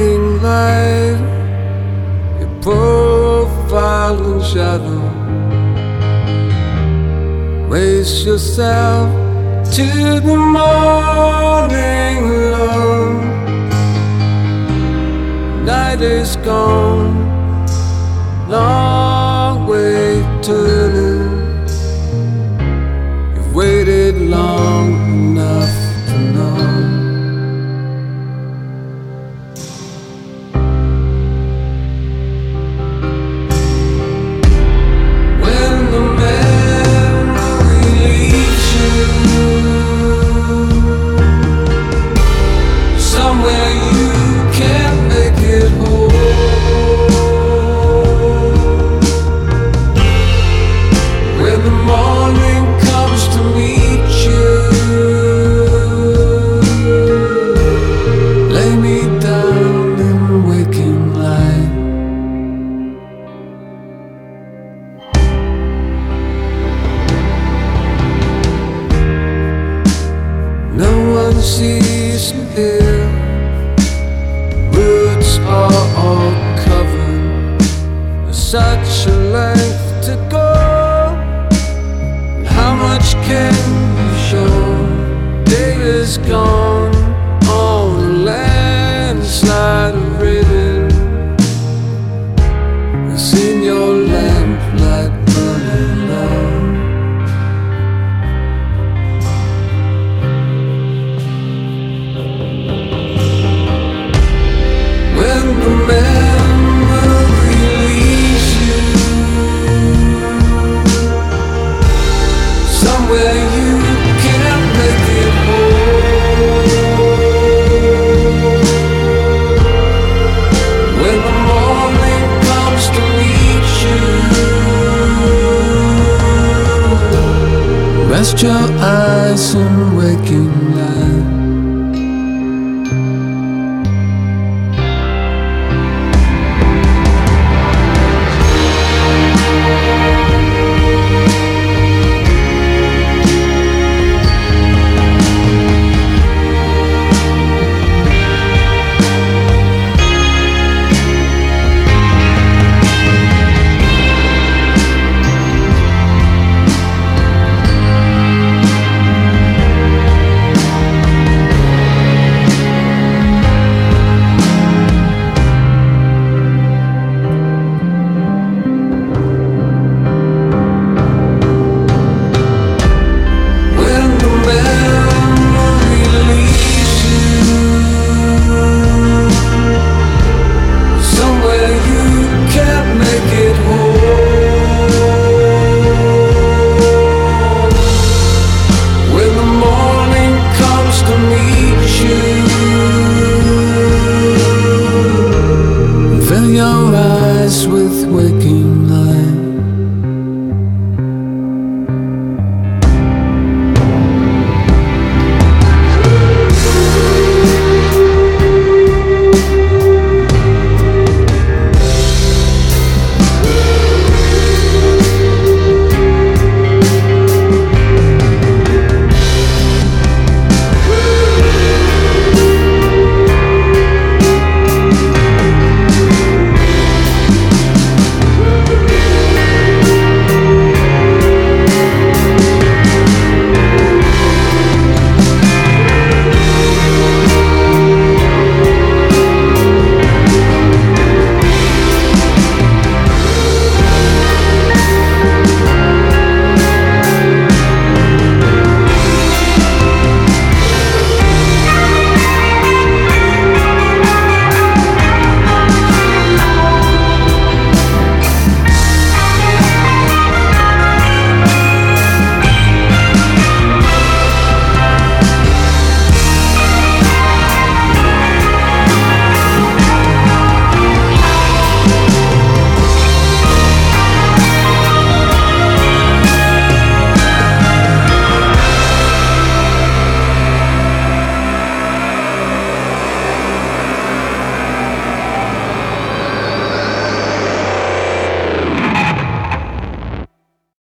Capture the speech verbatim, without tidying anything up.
waking light, your profile and shadow. Raise yourself to the morning alone. Night is gone, long way turning. You've waited long enough to know. When the memory leaves you somewhere you can't make it home, when the morning comes to meet you, lay me down in waking light. No one sees me here, roots are all covered. There's such a length to go. How much can you show? Day is gone on a landslide of rain. I've seen your lamplight burning low. When the memory leaves you somewhere you can't make it home, when the morning comes to meet you, rest your eyes in waking light.